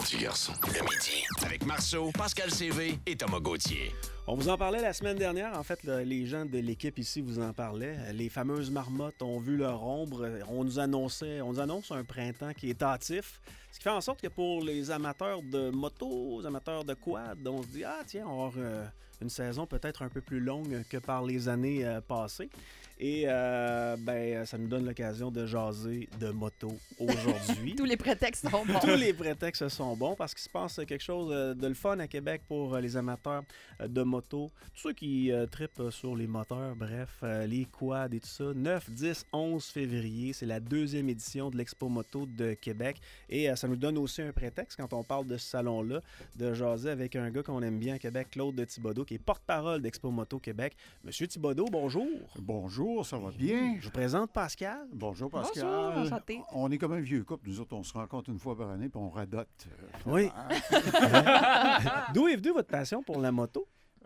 petit garçon. Le midi, avec Marceau, Pascal CV et Thomas Gauthier. On vous en parlait la semaine dernière. En fait, les gens de l'équipe ici vous en parlaient. Les fameuses marmottes ont vu leur ombre. On nous annonce un printemps qui est hâtif. Ce qui fait en sorte que pour les amateurs de moto, les amateurs de quad, on se dit, ah tiens, on va avoir une saison peut-être un peu plus longue que par les années passées. Et ça nous donne l'occasion de jaser de moto aujourd'hui. Tous les prétextes sont bons. Tous les prétextes sont bons parce qu'il se passe quelque chose de le fun à Québec pour les amateurs de moto. Tous ceux qui trippent sur les moteurs, bref, les quads et tout ça. 9, 10, 11 février, c'est la 2e édition de l'Expo Moto de Québec. Et ça nous donne aussi un prétexte, quand on parle de ce salon-là, de jaser avec un gars qu'on aime bien à Québec, Claude de Thibodeau, qui est porte-parole d'Expo Moto Québec. Monsieur Thibodeau, bonjour. Bonjour, ça va bien? Je vous présente Pascal. Bonjour, Pascal. Bonjour, enchanté. On est comme un vieux couple. Nous autres, on se rencontre une fois par année puis on radote. Oui. D'où est venue votre passion pour la moto?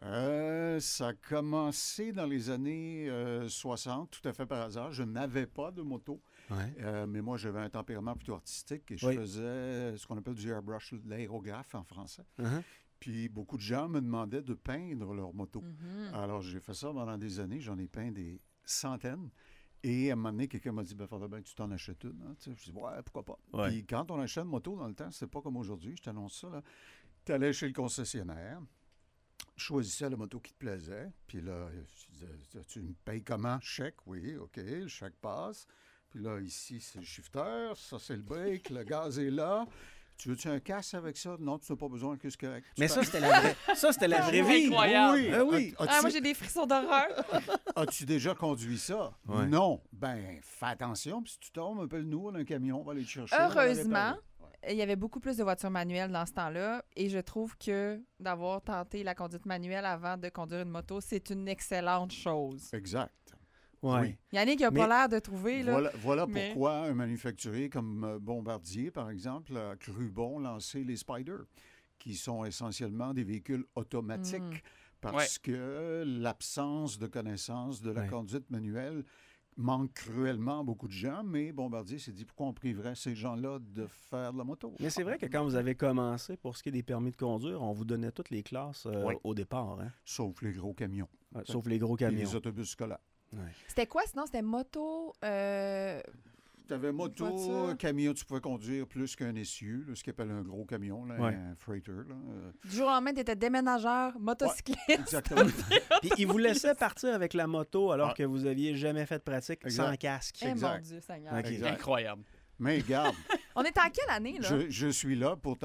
Ça a commencé dans les années 60, tout à fait par hasard. Je n'avais pas de moto, mais moi, j'avais un tempérament plutôt artistique et je faisais ce qu'on appelle du airbrush, l'aérographe en français. Puis beaucoup de gens me demandaient de peindre leur moto. Alors, j'ai fait ça pendant des années. J'en ai peint des centaines. Et à un moment donné, quelqu'un m'a dit, faudrait bien que tu t'en achètes une. Hein? Je dis, ouais, pourquoi pas. Ouais. Puis quand on achète une moto dans le temps, c'est pas comme aujourd'hui, je t'annonce ça. Tu allais chez le concessionnaire, choisissais la moto qui te plaisait. Puis là, tu me payes comment? Chèque, oui, OK, le chèque passe. Puis là, ici, c'est le shifter, ça, c'est le break, le gaz est là. Tu veux-tu un casque avec ça? Non, tu n'as pas besoin, que c'est correct. Mais ça, c'était la vraie vie. Incroyable. Oui. Oui. Moi, j'ai des frissons d'horreur. As-tu déjà conduit ça? Ouais. Non. Ben, fais attention. Puis si tu tombes, appelle-nous, on a un camion, on va aller te chercher. Heureusement, il y avait beaucoup plus de voitures manuelles dans ce temps-là et je trouve que d'avoir tenté la conduite manuelle avant de conduire une moto, c'est une excellente chose. Exact. Ouais. Oui. Yannick n'a pas l'air de trouver. Là, Voilà mais- pourquoi un manufacturier comme Bombardier, par exemple, a cru bon lancer les Spyder, qui sont essentiellement des véhicules automatiques parce que l'absence de connaissance de la conduite manuelle manque cruellement à beaucoup de gens, mais Bombardier s'est dit pourquoi on priverait ces gens-là de faire de la moto. Mais c'est vrai que quand vous avez commencé, pour ce qui est des permis de conduire, on vous donnait toutes les classes au départ. Hein? Sauf les gros camions. Sauf les gros Et camions. les autobus scolaires. C'était quoi sinon? C'était moto... Tu avais moto, voiture. camion, tu pouvais conduire plus qu'un essieu, là, ce qu'on appelle un gros camion, là, un freighter. Là, Du jour au lendemain, tu étais déménageur, motocycliste. Exactement. Puis ils vous laissaient partir avec la moto alors que vous aviez jamais fait de pratique sans casque. Eh mon Exact. Dieu, Seigneur. Ok. Exact. Incroyable. Mais regarde, On est en quelle année, là? je suis là pour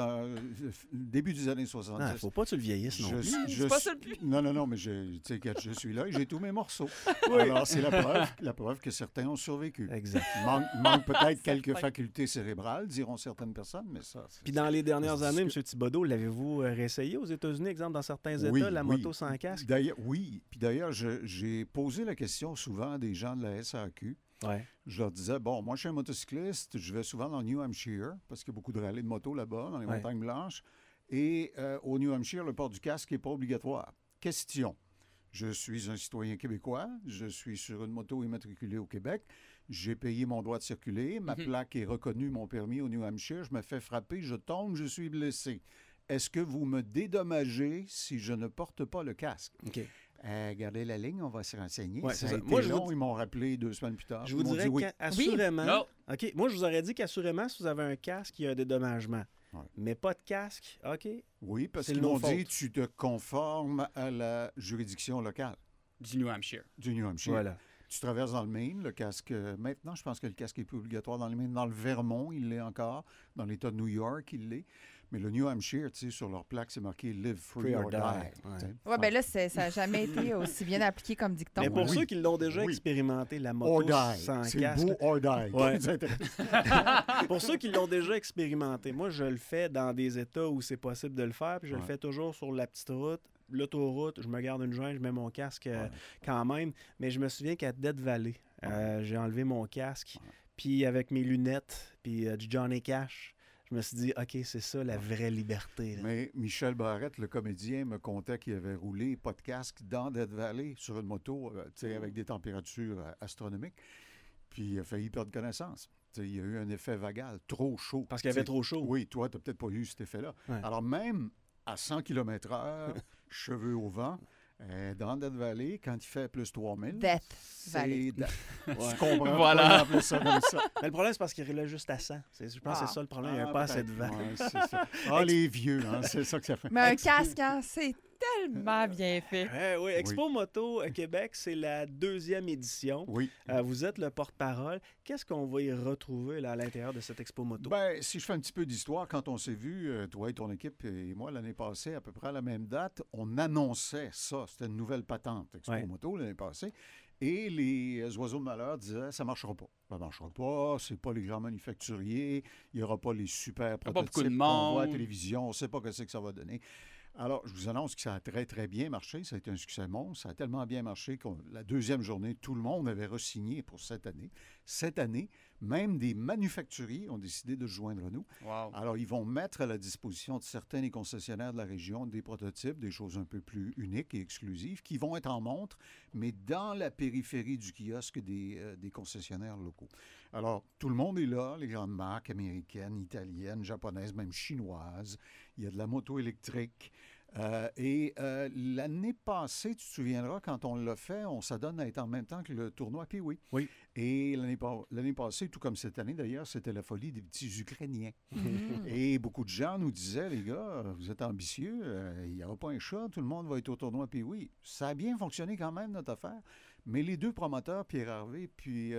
début des années 70. Ah, faut pas que tu le vieillisses non plus. c'est pas ça le but. Non, mais tu sais, quand je suis là et j'ai tous mes morceaux. Alors, c'est la preuve que certains ont survécu. Exact. Manque peut-être quelques facultés cérébrales, diront certaines personnes, mais ça... Puis dans les dernières années, M. Thibodeau, l'avez-vous réessayé aux États-Unis, exemple, dans certains États, la moto sans casque? Oui. Puis d'ailleurs, j'ai posé la question souvent à des gens de la SAQ. Ouais. Je leur disais, bon, moi, je suis un motocycliste, je vais souvent dans le New Hampshire, parce qu'il y a beaucoup de rallyes de moto là-bas, dans les montagnes blanches. Et au New Hampshire, le port du casque n'est pas obligatoire. Question. Je suis un citoyen québécois, je suis sur une moto immatriculée au Québec, j'ai payé mon droit de circuler, ma plaque est reconnue, mon permis au New Hampshire, je me fais frapper, je tombe, je suis blessé. Est-ce que vous me dédommagez si je ne porte pas le casque? OK. Gardez la ligne, on va se renseigner. Ouais, ça c'est a ça. été Moi, long, ils m'ont rappelé 2 semaines plus tard. Je vous Ils m'ont dirais dit oui. qu'assurément... Non. OK. Moi, je vous aurais dit qu'assurément, si vous avez un casque, il y a un dédommagement. Ouais. Mais pas de casque, OK. Oui, parce C'est qu'ils de m'ont nos dit fautes. tu te conformes à la juridiction locale Du New Hampshire. du New Hampshire. Voilà. Tu traverses dans le Maine, le casque... maintenant, je pense que le casque est plus obligatoire dans le Maine. Dans le Vermont, il l'est encore. Dans l'État de New York, il l'est. Mais le New Hampshire, tu sais, sur leur plaque, c'est marqué « Live free or die ». Ouais. Oui, bien là, ça n'a jamais été aussi bien appliqué comme dicton. Mais pour Oui. ceux qui l'ont déjà Oui. expérimenté, la Or moto die. sans C'est casque... beau, or die. Ouais. C'est intéressant. Pour ceux qui l'ont déjà expérimenté, moi, je le fais dans des États où c'est possible de le faire, puis je le fais toujours sur la petite route, l'autoroute, je me garde une jointe, je mets mon casque quand même. Mais je me souviens qu'à Death Valley, j'ai enlevé mon casque, puis avec mes lunettes, puis du Johnny Cash, je me suis dit, OK, c'est ça la vraie liberté. Là. Mais Michel Barrette, le comédien, me contait qu'il avait roulé pas de casque dans Death Valley sur une moto, tu sais, avec des températures astronomiques. Puis il a failli perdre connaissance. Il y a eu un effet vagal, trop chaud. Parce qu'il y avait trop chaud. Oui, toi, tu n'as peut-être pas eu cet effet-là. Ouais. Alors, même à 100 km/h, cheveux au vent, dans Death Valley, quand il fait plus 3000, Death c'est Valley. Tu comprends Voilà. pourquoi on appelait ça comme ça. Mais le problème, c'est parce qu'il roulait juste à 100. Je pense que c'est ça le problème. Il n'y avait pas assez de vent. Ouais, c'est ça. Ah, les vieux, hein, c'est ça que ça fait. Mais un casque, hein, c'est tellement bien fait. Oui, Expo Moto Québec, c'est la 2e édition. Oui. Vous êtes le porte-parole. Qu'est-ce qu'on va y retrouver là, à l'intérieur de cette Expo Moto? Ben, si je fais un petit peu d'histoire, quand on s'est vu, toi et ton équipe et moi, l'année passée, à peu près à la même date, on annonçait ça. C'était une nouvelle patente, Expo Moto, l'année passée. Et les oiseaux de malheur disaient, ça ne marchera pas. Ça ne marchera pas, c'est pas les grands manufacturiers, il n'y aura pas les super prototypes beaucoup de qu'on monde. voit à la télévision, on ne sait pas ce que ça va donner. Alors, je vous annonce que ça a très, très bien marché. Ça a été un succès monstre. Ça a tellement bien marché que la 2e journée, tout le monde avait re-signé pour cette année. Cette année, même des manufacturiers ont décidé de se joindre à nous. Wow. Alors, ils vont mettre à la disposition de certains des concessionnaires de la région des prototypes, des choses un peu plus uniques et exclusives, qui vont être en montre, mais dans la périphérie du kiosque des concessionnaires locaux. Alors, tout le monde est là, les grandes marques américaines, italiennes, japonaises, même chinoises. Il y a de la moto électrique. L'année passée, tu te souviendras, quand on l'a fait, on s'adonne à être en même temps que le tournoi Pee-Wee. Oui. Et l'année passée, tout comme cette année d'ailleurs, c'était la folie des petits Ukrainiens. Et beaucoup de gens nous disaient, les gars, vous êtes ambitieux, il n'y aura pas un chat, tout le monde va être au tournoi Pee-Wee. Ça a bien fonctionné quand même, notre affaire. Mais les 2 promoteurs, Pierre Harvey puis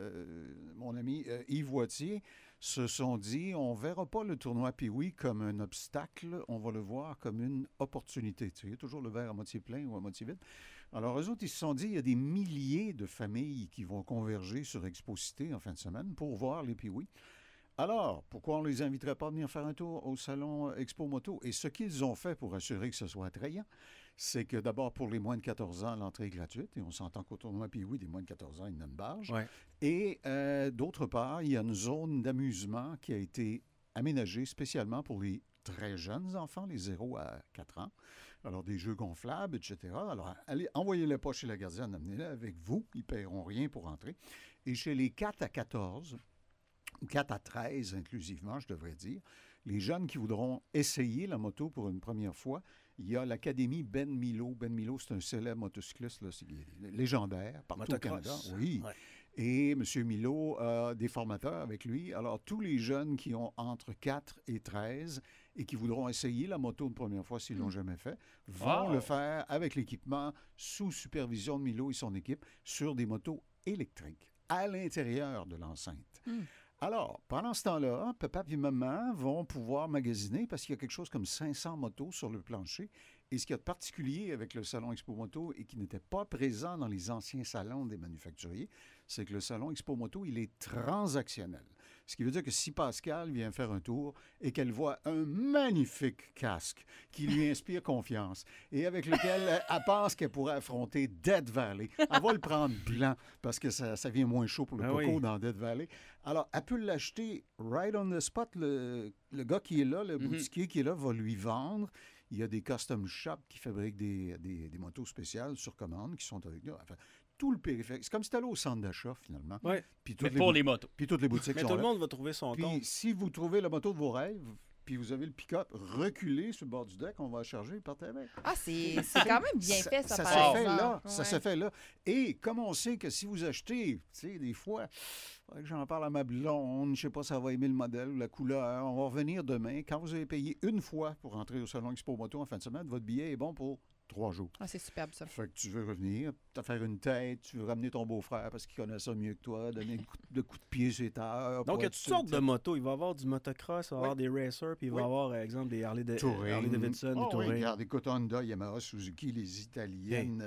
mon ami Yves Wattier, se sont dit, on ne verra pas le tournoi Pee-Wee comme un obstacle, on va le voir comme une opportunité. Tu sais, il y a toujours le verre à moitié plein ou à moitié vide. Alors, eux autres, ils se sont dit, il y a des milliers de familles qui vont converger sur Expo-Cité en fin de semaine pour voir les Pee-Wee. Alors, pourquoi on ne les inviterait pas à venir faire un tour au salon Expo Moto? Et ce qu'ils ont fait pour assurer que ce soit attrayant, c'est que d'abord, pour les moins de 14 ans, l'entrée est gratuite. Et on s'entend qu'au tournoi Pee-Wee, des moins de 14 ans, il y en a une barge. Ouais. Et d'autre part, il y a une zone d'amusement qui a été aménagée spécialement pour les très jeunes enfants, les 0 à 4 ans. Alors, des jeux gonflables, etc. Alors, allez, envoyez-les pas chez la gardienne, amenez-les avec vous. Ils ne paieront rien pour entrer. Et chez les 4 à 14, 4 à 13 inclusivement, je devrais dire, les jeunes qui voudront essayer la moto pour une première fois, il y a l'Académie Ben Milo. Ben Milo, c'est un célèbre motocycliste, là, c'est légendaire partout Motocross. au Canada. Oui. Ouais. Et M. Milo a des formateurs avec lui. Alors, tous les jeunes qui ont entre 4 et 13 et qui voudront essayer la moto une première fois s'ils ne l'ont jamais fait, vont le faire avec l'équipement sous supervision de Milo et son équipe sur des motos électriques à l'intérieur de l'enceinte. Alors, pendant ce temps-là, papa et maman vont pouvoir magasiner parce qu'il y a quelque chose comme 500 motos sur le plancher. Et ce qu'il y a de particulier avec le Salon Expo Moto et qui n'était pas présent dans les anciens salons des manufacturiers, c'est que le Salon Expo Moto, il est transactionnel. Ce qui veut dire que si Pascal vient faire un tour et qu'elle voit un magnifique casque qui lui inspire confiance et avec lequel elle pense qu'elle pourrait affronter Death Valley, elle va le prendre blanc parce que ça vient moins chaud pour le coco dans Death Valley. Alors, elle peut l'acheter right on the spot. Le gars qui est là, le boutiquier qui est là, va lui vendre. Il y a des custom shops qui fabriquent des motos spéciales sur commande qui sont avec nous. Enfin, tout le périphérique. C'est comme si tu allais au centre d'achat, finalement. Ouais. Puis Mais pour les motos. Puis toutes les boutiques Mais sont tout le là. monde va trouver son Puis compte. si vous trouvez la moto de vos rêves, puis vous avez le pick-up, reculez sur le bord du deck, on va la charger et partez avec. Ah, c'est quand même bien fait, ça, Ça par se fait exemple. là. Ça Ouais. se fait là. Et comme on sait que si vous achetez, tu sais, des fois, faudrait que j'en parle à ma blonde, je sais pas si elle va aimer le modèle ou la couleur, on va revenir demain. Quand vous avez payé une fois pour entrer au Salon Expo Moto en fin de semaine, votre billet est bon pour 3 jours. Ah, c'est superbe, ça. Fait que tu veux revenir, te faire une tête, tu veux ramener ton beau-frère parce qu'il connaît ça mieux que toi, donner un coup de pied sur les terres. Donc, il y a toutes sortes de motos. Il va y avoir du motocross, il va y avoir des racers, puis il va y Oui. avoir, par exemple, des Harley Touring. Davidson, des Oui, Touring. regarde, écoute, Honda, Yamaha, Suzuki, les Italiennes,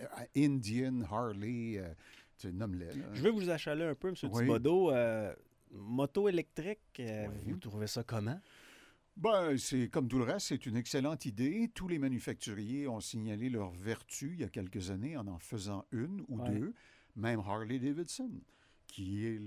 Indian, Harley, tu sais, nomme-les. Là. Je vais vous achaler un peu, M. Oui. Thibodeau. Moto électrique, Oui. vous trouvez ça comment? Ben, c'est comme tout le reste, c'est une excellente idée. Tous les manufacturiers ont signalé leur vertu il y a quelques années en faisant une ou deux. Même Harley Davidson, qui est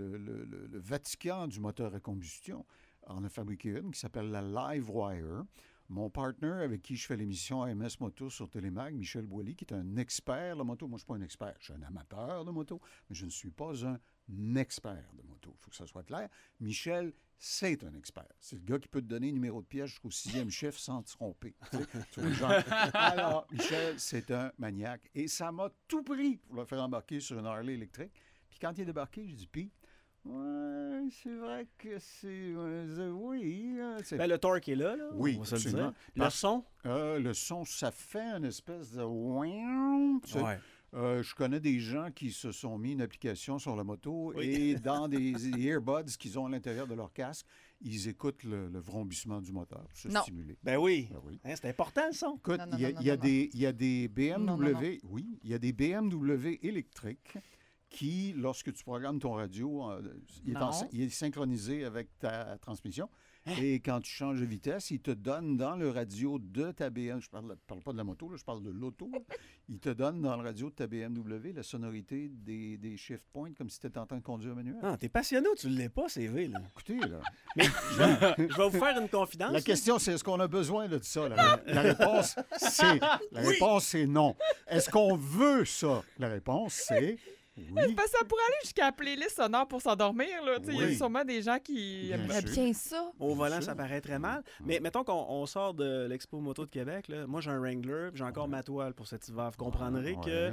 le Vatican du moteur à combustion, en a fabriqué une qui s'appelle la Livewire. Mon partner avec qui je fais l'émission AMS Moto sur Télémag, Michel Boilly, qui est un expert de moto. Moi, je ne suis pas un expert, je suis un amateur de moto, mais je ne suis pas un expert de moto. Il faut que ça soit clair. Michel, c'est un expert. C'est le gars qui peut te donner un numéro de pièce jusqu'au 6e chiffre sans te tromper. Tu vois, genre. Alors, Michel, c'est un maniaque. Et ça m'a tout pris pour le faire embarquer sur une Harley électrique. Puis quand il est débarqué, j'ai dit, puis, ouais, c'est vrai que c'est... oui. Ben, le torque est là. Oui, on va se le absolument. dire. Le son? Le son, ça fait une espèce de... Ouais. Je connais des gens qui se sont mis une application sur la moto et dans des earbuds qu'ils ont à l'intérieur de leur casque, ils écoutent le vrombissement du moteur pour se stimuler. Ben oui. Ben oui. Hein, c'est important, le son. Écoute, il y a des BMW, oui, il y a des BMW électriques qui, lorsque tu programmes ton radio, il est synchronisé avec ta transmission. Et quand tu changes de vitesse, il te donne dans le radio de ta BMW, je parle pas de la moto, là, je parle de l'auto, il te donne dans le radio de ta BMW la sonorité des shift points comme si tu étais en train de conduire manuel. Ah, t'es passionné ou tu l'es pas, CV, là? Écoutez, là. Mais je vais vous faire une confidence. La question, c'est est-ce qu'on a besoin de ça? La réponse, c'est non. Est-ce qu'on veut ça? La réponse, c'est... Oui. Parce que ça pourrait aller jusqu'à la playlist sonore pour s'endormir. Il y a Oui. sûrement des gens qui aimeraient bien ça. Au volant, ça paraît très mal. Mais mettons qu'on sort de l'Expo Moto de Québec. Là. Moi, j'ai un Wrangler, puis j'ai encore ma toile pour cet hiver. Vous comprendrez que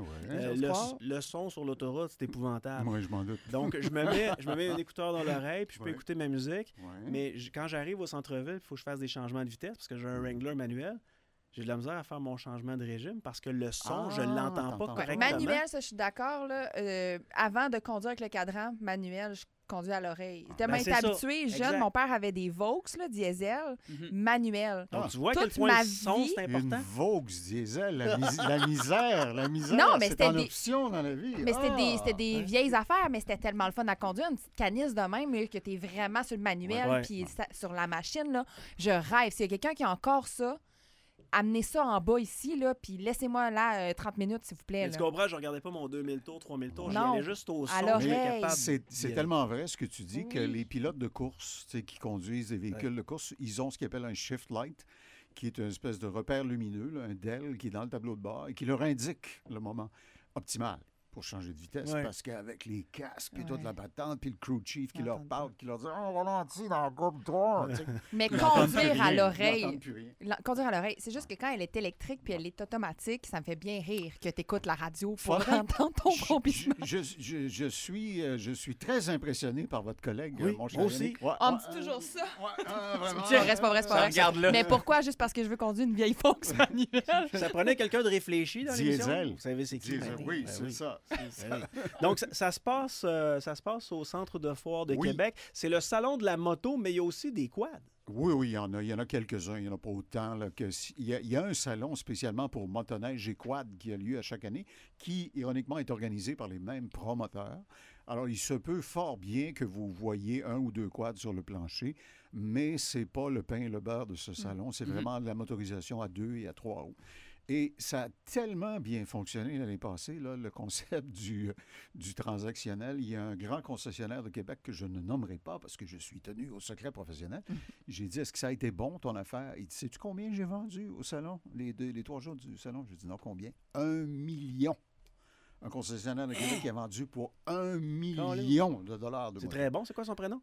le son sur l'autoroute, c'est épouvantable. Moi, je m'en doute. Donc, je me mets un écouteur dans l'oreille, puis je peux écouter ma musique. Ouais. Mais quand j'arrive au centre-ville, il faut que je fasse des changements de vitesse parce que j'ai un Wrangler manuel. J'ai de la misère à faire mon changement de régime parce que le son, je ne l'entends pas correctement. Manuel, ça, je suis d'accord. Là. Avant de conduire avec le cadran, manuel, je conduis à l'oreille. Tellement été habitué, jeune, mon père avait des Vaux, là, diesel, manuel. Donc, tu vois à quel point le son, c'est important. Une Vaux diesel, la misère, non, mais c'est en option dans la vie. Mais c'était des vieilles affaires, mais c'était tellement le fun à conduire. Une petite canisse de même, là, que tu es vraiment sur le manuel, puis sur la machine, là, je rêve. S'il y a quelqu'un qui a encore ça, amenez ça en bas ici, là, puis laissez-moi là 30 minutes, s'il vous plaît. Mais tu comprends, je regardais pas mon 2000 tours, 3000 tours, j'y Non, allais juste au son. à l'oreille. C'est tellement vrai ce que tu dis que les pilotes de course qui conduisent des véhicules de course, ils ont ce qu'ils appellent un shift light, qui est une espèce de repère lumineux, là, un DEL qui est dans le tableau de bord et qui leur indique le moment optimal pour changer de vitesse. Parce qu'avec les casques, puis toute la patente, puis le crew chief qui leur parle, qui leur dit « On ralentit dans la groupe 3 ». Mais conduire à l'oreille, c'est juste que quand elle est électrique puis elle est automatique, ça me fait bien rire que tu écoutes la radio pour entendre ton vrombissement. Je suis très impressionné par votre collègue, mon cher. Moi aussi. On me dit toujours ça. C'est pas vrai. Mais pourquoi? Juste parce que je veux conduire une vieille Fox manuelle? Ça prenait quelqu'un de réfléchi dans l'émission. Diesel. Vous savez c'est qui? Oui, c'est ça. Donc, ça se passe au Centre de foire de Québec. C'est le salon de la moto, mais il y a aussi des quads. Oui, il y en a quelques-uns, il n'y en a pas autant. Là, il y a un salon spécialement pour motoneige et quad qui a lieu à chaque année, qui, ironiquement, est organisé par les mêmes promoteurs. Alors, il se peut fort bien que vous voyez un ou deux quads sur le plancher, mais c'est pas le pain et le beurre de ce salon. C'est vraiment de la motorisation à 2 et à 3 roues. Et ça a tellement bien fonctionné l'année passée, là, le concept du transactionnel. Il y a un grand concessionnaire de Québec que je ne nommerai pas parce que je suis tenu au secret professionnel. J'ai dit, est-ce que ça a été bon, ton affaire? Il dit, sais-tu combien j'ai vendu au salon, les 3 jours du salon? J'ai dit, non, combien? 1 million. Un concessionnaire de Québec qui a vendu pour 1 million de dollars. C'est très bon. C'est quoi son prénom?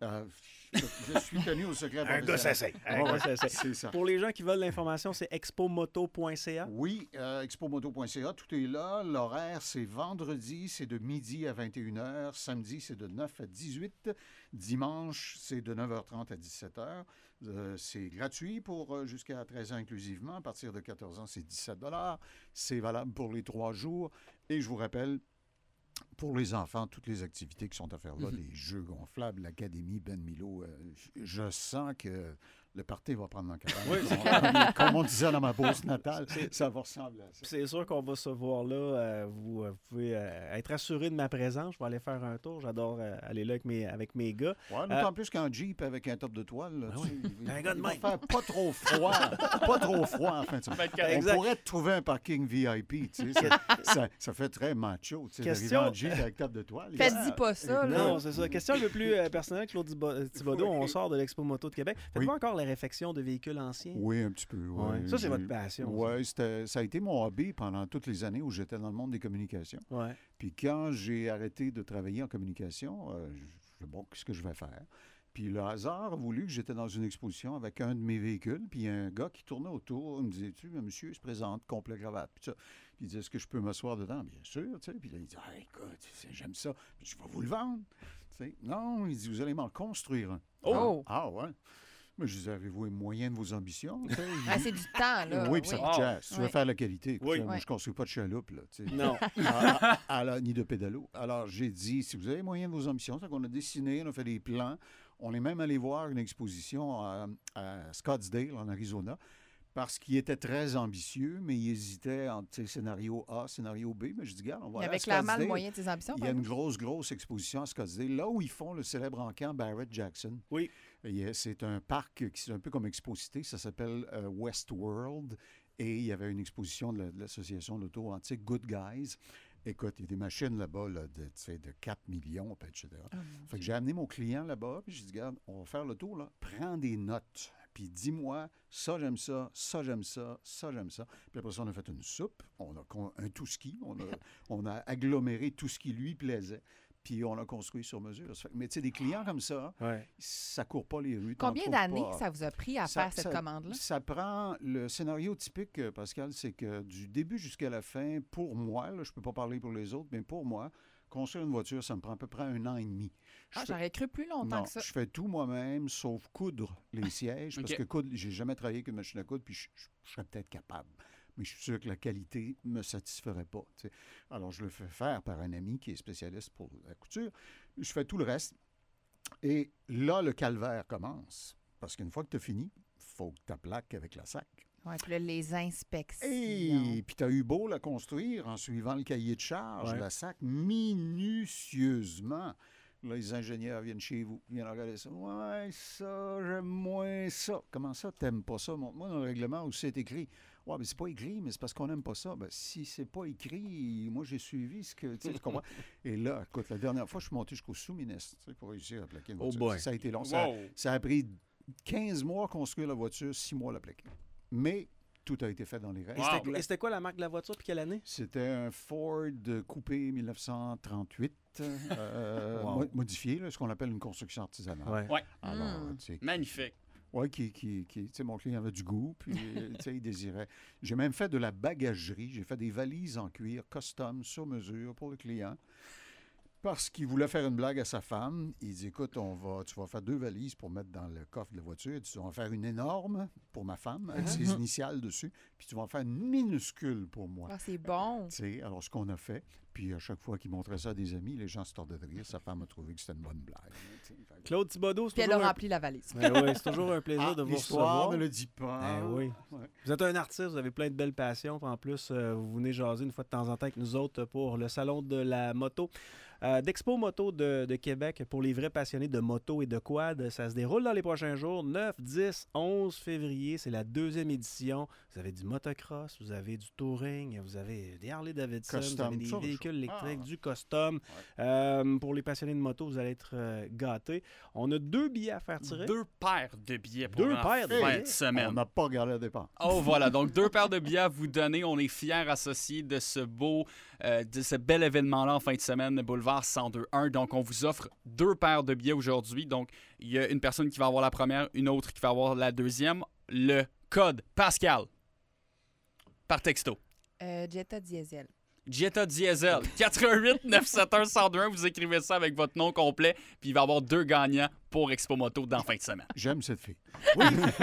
Je suis tenu au secret professionnel. Un gars, ça c'est. C'est ça. Pour les gens qui veulent l'information, c'est expomoto.ca. Oui, expomoto.ca, tout est là. L'horaire, c'est vendredi, c'est de midi à 21h. Samedi, c'est de 9 à 18. Dimanche, c'est de 9h30 à 17h. C'est gratuit pour jusqu'à 13 ans inclusivement. À partir de 14 ans, c'est 17 $. C'est valable pour les 3 jours. Et je vous rappelle, pour les enfants, toutes les activités qui sont à faire là, les jeux gonflables, l'Académie Ben Milo, je sens que le party va prendre en cabane. Oui, comme on disait dans ma pause natale, ça va ressembler à ça. C'est sûr qu'on va se voir là. Vous pouvez être assuré de ma présence. Je vais aller faire un tour. J'adore aller là avec mes gars. Ouais, d'autant plus qu'en Jeep avec un top de toile, là, un gars de même. Faire pas trop froid. Pas trop froid, en fin de semaine. On pourrait trouver un parking VIP. Tu sais, ça fait très macho. Tu sais, d'arriver en Jeep avec top de toile. Faites-y pas ça. Là. Non, c'est ça. Question un peu plus personnelle, Claude Thibodeau. On sort de l'Expo Moto de Québec. Faites-vous encore la réfection de véhicules anciens? Oui, un petit peu. Ouais. Ouais. Ça, c'est votre passion. Oui, ça a été mon hobby pendant toutes les années où j'étais dans le monde des communications. Ouais. Puis quand j'ai arrêté de travailler en communication, bon, qu'est-ce que je vais faire? Puis le hasard a voulu que j'étais dans une exposition avec un de mes véhicules, puis il y a un gars qui tournait autour, il me disait, monsieur, il se présente, complet cravate, puis ça. Puis il dit, est-ce que je peux m'asseoir dedans? Bien sûr, tu sais. Puis là, il dit, écoute, j'aime ça, puis je vais vous le vendre. Tu sais, non, il dit, vous allez m'en construire un. Oh! Ah ouais? Mais je disais, avez-vous les moyens de vos ambitions? C'est du temps, là. Oui, puis ça coûte cher. Si tu veux Oui. faire la qualité, écoute, Oui. moi, Oui. je ne construis pas de chaloupe, là. Tu sais. Non. Ni de pédalo. Alors, j'ai dit, si vous avez les moyens de vos ambitions, c'est qu'on a dessiné, on a fait des plans. On est même allé voir une exposition à Scottsdale, en Arizona, parce qu'il était très ambitieux, mais il hésitait entre scénario A, scénario B. Mais je dis, regarde, on va Il y aller à avait clairement le Scottsdale. moyen de tes ambitions. Il y a une grosse exposition à Scottsdale, là où ils font le célèbre encamp Barrett-Jackson. Oui. C'est un parc qui est un peu comme Exposité, ça s'appelle Westworld. Et il y avait une exposition de l'association d'auto antique Good Guys. Écoute, il y a des machines là-bas de 4 millions, etc. Fait que j'ai amené mon client là-bas, puis j'ai dit, regarde, on va faire le tour, là. Prends des notes, puis dis-moi, ça, j'aime ça, ça, j'aime ça, ça, j'aime ça. Puis après ça, on a fait une soupe, on a un tout-ski, on a aggloméré tout ce qui lui plaisait, puis on a construit sur mesure. Mais tu sais, des clients comme ça, ça court pas les rues. Combien d'années ça vous a pris à faire cette commande-là? Ça prend le scénario typique, Pascal, c'est que du début jusqu'à la fin, pour moi, là, je peux pas parler pour les autres, mais pour moi, construire une voiture, ça me prend à peu près 1 an et demi. J'aurais cru plus longtemps que ça. Je fais tout moi-même, sauf coudre les sièges, parce que coudre, j'ai jamais travaillé avec une machine à coudre, puis je serais peut-être capable. Mais je suis sûr que la qualité ne me satisferait pas. T'sais. Alors, je le fais faire par un ami qui est spécialiste pour la couture. Je fais tout le reste. Et là, le calvaire commence. Parce qu'une fois que tu as fini, il faut que tu plaques avec la sac. Oui, puis là, les inspections. Et puis tu as eu beau la construire en suivant le cahier de charge, la sac minutieusement. Là, les ingénieurs viennent chez vous, viennent regarder ça. Ouais, ça, j'aime moins ça. Comment ça, t'aimes pas ça? Montre-moi dans le règlement où c'est écrit. Ouais, mais c'est pas écrit, mais c'est parce qu'on n'aime pas ça. Ben, si c'est pas écrit, moi, j'ai suivi ce que. Tu comprends? Et là, écoute, la dernière fois, je suis monté jusqu'au sous-ministre pour réussir à plaquer une voiture. Boy. Ça a été long. Ça a pris 15 mois à construire la voiture, 6 mois à la plaquer. Mais tout a été fait dans les règles. Et c'était quoi la marque de la voiture puis quelle année? C'était un Ford Coupé 1938, modifié, là, ce qu'on appelle une construction artisanale. Ouais. Alors, magnifique. Oui, mon client avait du goût, puis il désirait. J'ai même fait de la bagagerie. J'ai fait des valises en cuir custom, sur mesure pour le client. Parce qu'il voulait faire une blague à sa femme. Il dit, écoute, tu vas faire 2 valises pour mettre dans le coffre de la voiture. Tu vas en faire une énorme pour ma femme, avec ses initiales dessus. Puis tu vas en faire une minuscule pour moi. Ah, c'est bon. Alors, ce qu'on a fait, puis à chaque fois qu'il montrait ça à des amis, les gens se tordaient de rire. Sa femme a trouvé que c'était une bonne blague. Claude Thibodeau, c'est puis elle a rempli la valise. Oui, c'est toujours un plaisir de vous recevoir. recevoir. Ne le dis pas. Oui. Ouais. Vous êtes un artiste, vous avez plein de belles passions. En plus, vous venez jaser une fois de temps en temps avec nous autres pour le Salon de la moto. d'Expo Moto de Québec pour les vrais passionnés de moto et de quad. Ça se déroule dans les prochains jours, 9, 10, 11 février. C'est la 2e édition. Vous avez du motocross, vous avez du touring, vous avez des Harley-Davidson, vous avez des véhicules électriques, du custom. Ouais. Pour les passionnés de moto, vous allez être gâtés. On a 2 billets à faire tirer. 2 paires de billets pour la fin de semaine. On n'a pas regardé le départ. Oh, voilà. Donc, 2 paires de billets à vous donner. On est fiers associés de ce bel événement-là en fin de semaine, Boulevard 102.1. Donc, on vous offre 2 paires de billets aujourd'hui. Donc, il y a une personne qui va avoir la première, une autre qui va avoir la deuxième. Le code Pascal par texto. Jetta Diesel. Jetta Diesel, 88 971 1021. Vous écrivez ça avec votre nom complet, puis il va y avoir 2 gagnants pour Expo Moto dans la fin de semaine. J'aime cette fille. Oui.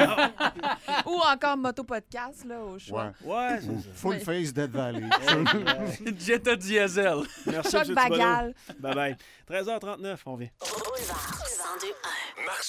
Ou encore Moto Podcast, là, au choix. Ouais, c'est Full face Dead Valley. Jetta Diesel. Merci, Choc Bagal. Bye bye. 13h39, on vient. Boulevard 102.1.